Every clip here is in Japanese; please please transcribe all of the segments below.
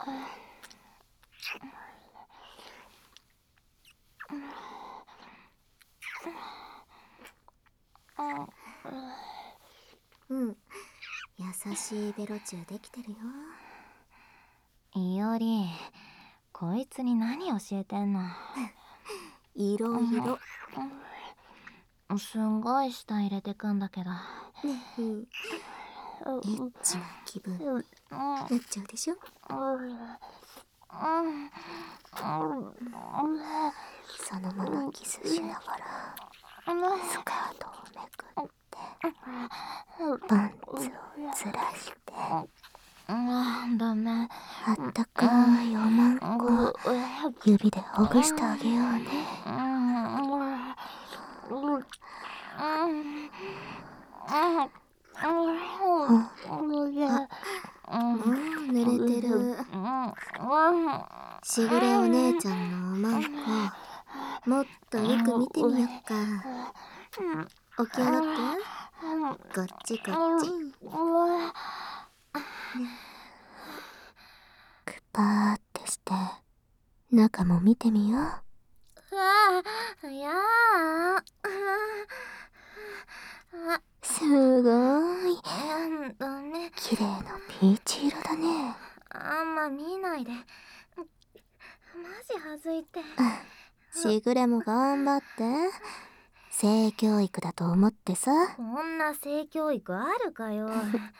うん、優しいベロチューできてるよ。 いおり、こいつに何教えてんの？ いろいろ。 すんごい舌入れてくんだけど。 ねえ、エッチな気分なっちゃうでしょ。そのままキスしながらスカートをめくってパンツをずらしてダメ。 あったかいおまんこ指でほぐしてあげようね。濡れてる。しぐれお姉ちゃんのおまんこもっとよく見てみよっか。起き上がって。こっちこっち。くぱーってして中も見てみよう。 やすごーい。 ダメ。 綺麗なピーチ色だね。 あんま見ないで。マジはずいって。 しぐれも頑張って。性教育だと思ってさ。 こんな性教育あるかよ。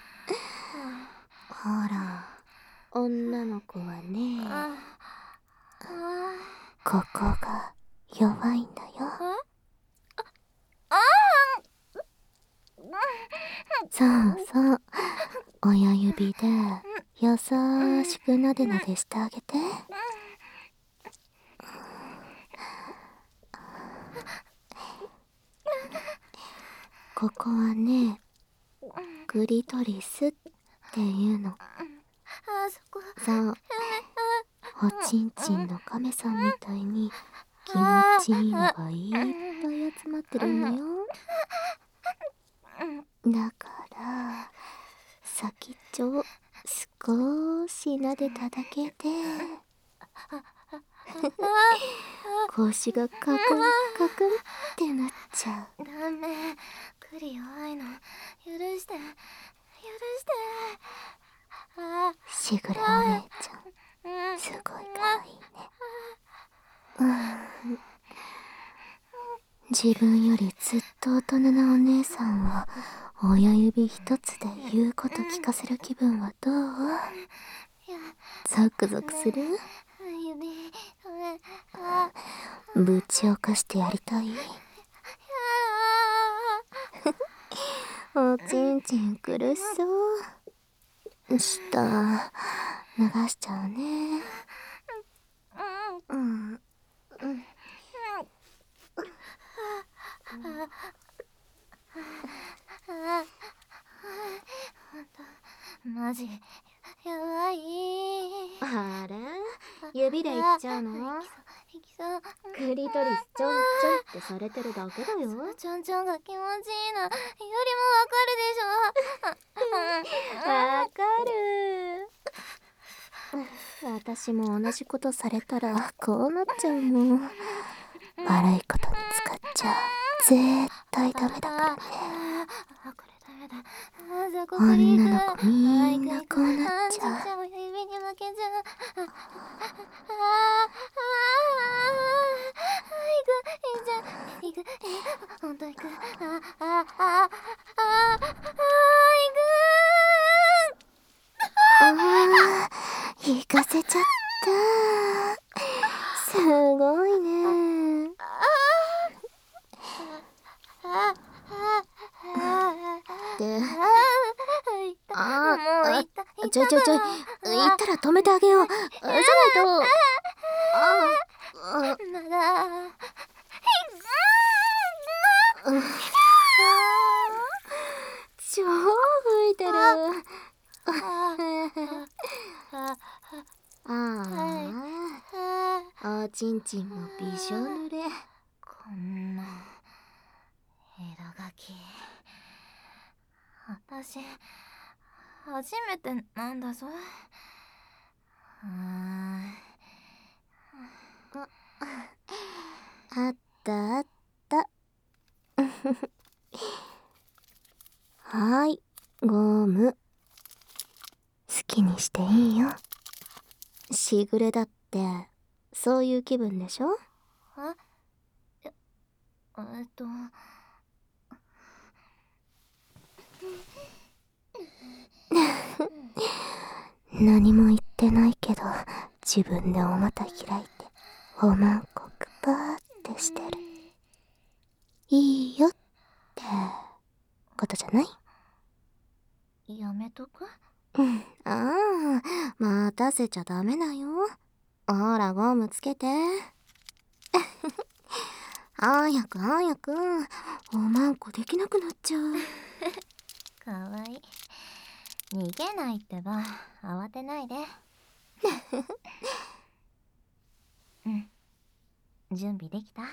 ほら、女の子はね、ここが弱いんだよ。そうそう、親指で優しくなでなでしてあげて。ここはね、クリトリスっていうの。そう、おちんちんのカメさんみたいに気持ちいいのがいっぱい集まってるんだよ。だから先っちょを少し撫でただけで腰がカクンカクンってなっちゃう。 ダメ。クリ弱いの。許して。 しぐれお姉ちゃん、すごいかわいいね。自分よりずっと大人なお姉さんを親指一つで言うこと聞かせる気分はどう？ゾクゾクする？ぶち起こしてやりたい？おちんちん苦しそう。舌流しちゃうね。 マジやばい。 あれ、指でいっちゃうの？クリトリスちょんちょんってされてるだけだよ。 ちょんちょんが気持ちいいのよりもわかるでしょ。 私も同じことされたらこうなっちゃうもん。悪いことに使っちゃ絶対ダメだからね。女の子みんなこうなっちゃう。行かせちゃった。すごいね。で、ちょい、行ったら止めてあげよう。じゃないと。 まだ。 超吹いてる。おちんちんもびしょ濡れ。 こんな枝書き。私初めてなんだぞ。 あったあった。はーい、ゴム。好きにしていいよ。しぐれだってそういう気分でしょ？何も言ってないけど自分でお股開いておまんこくぱーってしてる。いいよってことじゃない？ やめとく？ ああ、待たせちゃダメだよ。ほらゴムつけて。早く早く、おまんこできなくなっちゃう。 かわいい。逃げないってば、慌てないで。準備できた？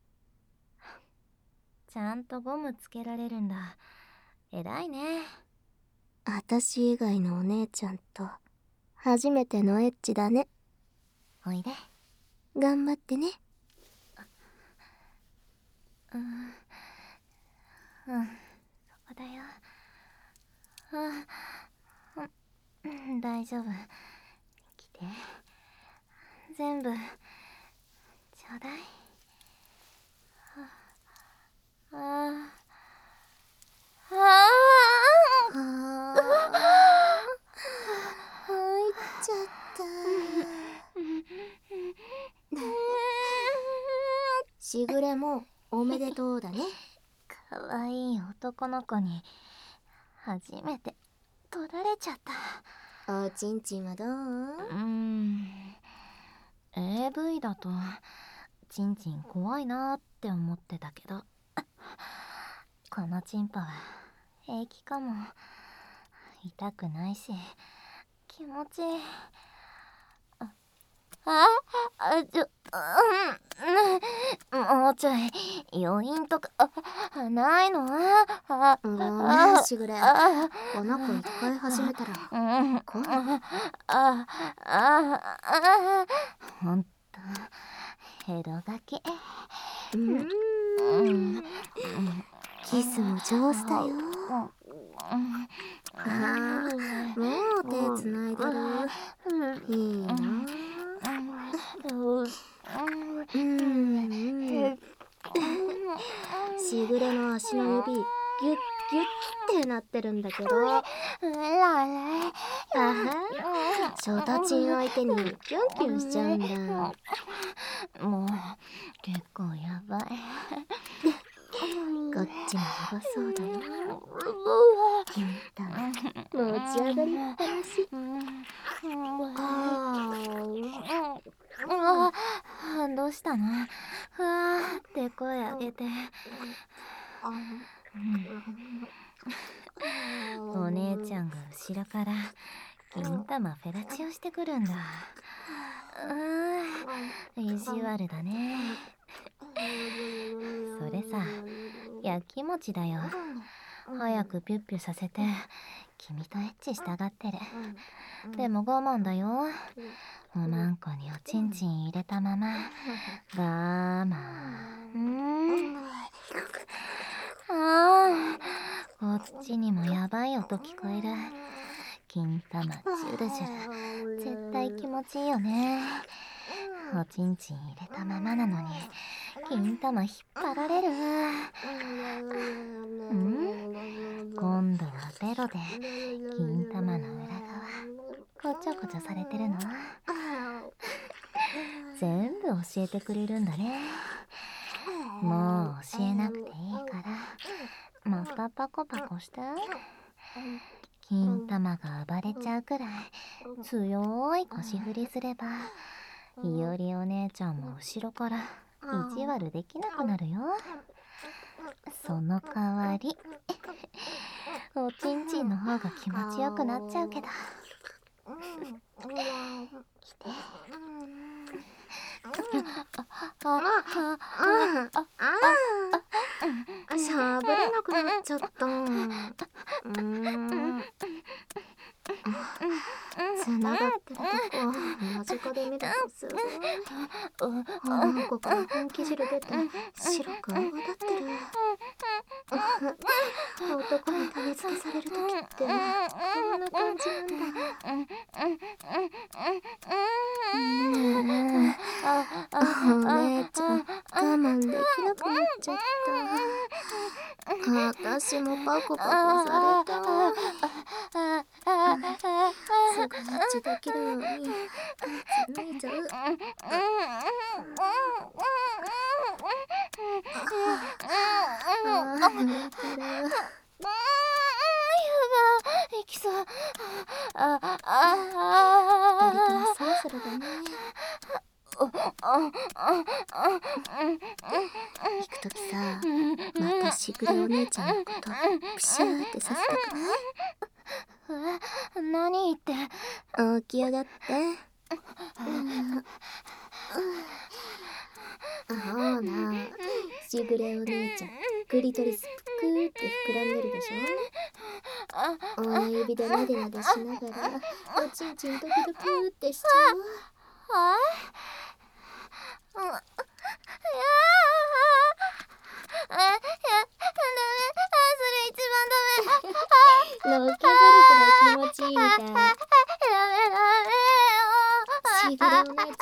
ちゃんとゴムつけられるんだ。偉いね。 私以外のお姉ちゃんと初めてのエッチだね。 おいで。 頑張ってね。 そこだよ。大丈夫。来て。全部ちょうだい。 入っちゃった。しぐれもおめでとうだね。 かわいい男の子に初めて取られちゃった。 おちんちんはどう？ AV だとチンチン怖いなって思ってたけど、このチンポは平気かも。痛くないし気持ちいい。もうちょい余韻とかないの？ ごめんしぐれ、この子一回始めたら来ない。 ほんとヘロがけ。 キスも上手だよ。もう手つないでる。いいな。しぐれの足の指ギュッギュッってなってるんだけど、ショタチン相手にキュンキュンしちゃうんだ。 もう結構やばい。 こっちもやばそうだよ。キュンタ持ち上がりっぱなし。 どうしたの？ふわーって声上げて。お姉ちゃんが後ろから銀玉フェラチオしてくるんだ。意地悪だね。それさ、やきもちだよ。早くピュッピュさせて君とエッチしたがってる。でも我慢だよ。おまんこにおちんちん入れたまま我慢。こっちにもやばい音聞こえる。金玉ジュルジュル、絶対気持ちいいよね。おちんちん入れたままなのに金玉引っ張られる。今度はベロで金玉の裏側こちょこちょされてるの？全部教えてくれるんだね。もう教えなくていいからまたパコパコして。金玉が暴れちゃうくらい強い腰振りすればいおりお姉ちゃんも後ろから意地悪できなくなるよ。その代わりおちんちんの方が気持ちよくなっちゃうけど。来て。 喋れなくなっちゃった。つながってる。 こ間近で見るとすごい。あこから本気汁出て白く泡立ってる。男に種付けされる時ってこんな感じなんだ。ねえ、お姉ちゃん我慢できなくなっちゃった。私もパコパコされた。すぐに口できるようにパンツ脱いじゃう。泣いてる。 いきそう。 二人ともそろそろだね。行くときさ、またしぐれお姉ちゃんのことプシャーってさせたくない？ 何言って。 起き上がって。ほら、しぐれお姉ちゃんクリトリスぷくーって膨らんでるでしょ。親指でなでなでしながらおちんちんドキドキーってしちゃう。のけぞるくらい気持ちいいみたい。しぐれお姉ちゃんかわいいね。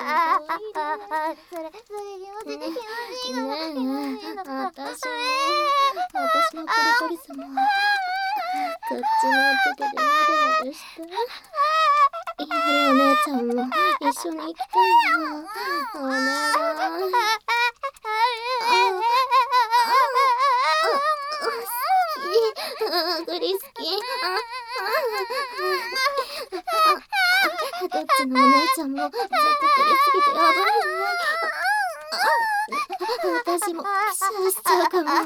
私のクリトリスもこっちの手でなでなでして。やはりお姉ちゃんも一緒に行きたいよ。お願い。グリ好き。どっちのお姉ちゃんもずっとグリすぎてやばいね。私もキスしちゃうかも。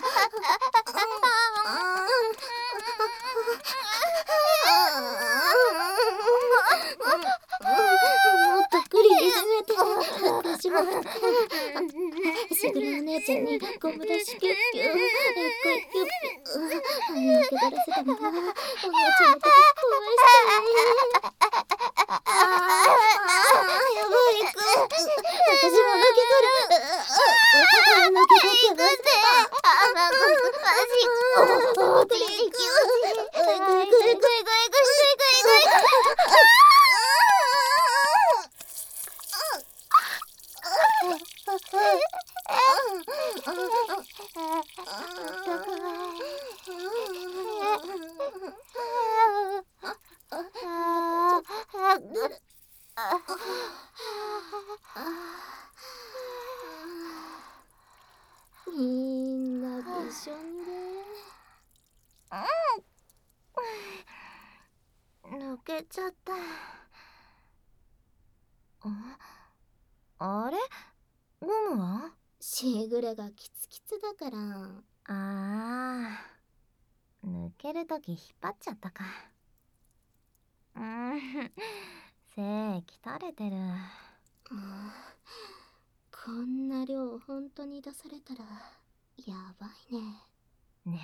もっとグリに詰めて。私もしぐれお姉ちゃんにゴム出しピュッピュッピュッピュッのけだらせたままお姉ちゃんのこと壊したい。やばい、私ものけぞる。のけぞってます。みんなびしょ濡れ。抜けちゃった。 あれ？ゴムは？ しぐれがキツキツだから。 抜けるとき引っ張っちゃったか。精液垂れてる。 こんな量本当に出されたらやばいね。 ね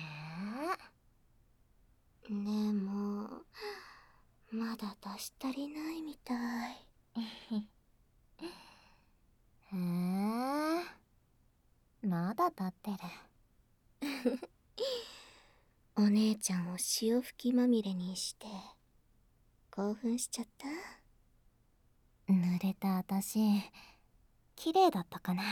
でもまだ出し足りないみたい。 まだ立ってる。 お姉ちゃんを潮吹きまみれにして興奮しちゃった？ 濡れた私綺麗だったかな。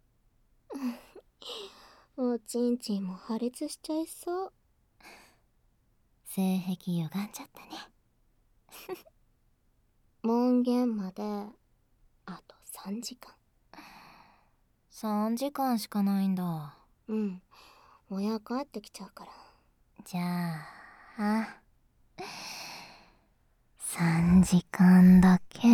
おちんちんも破裂しちゃいそう。 性癖歪んじゃったね。 門限まであと3時間。 3時間しかないんだ。 うん、親帰ってきちゃうから。 じゃあ3時間だけ。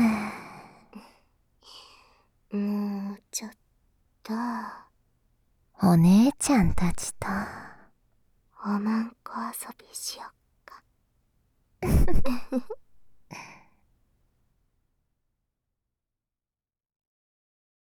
もうちょっとお姉ちゃんたちとおまんこ遊びしよっか。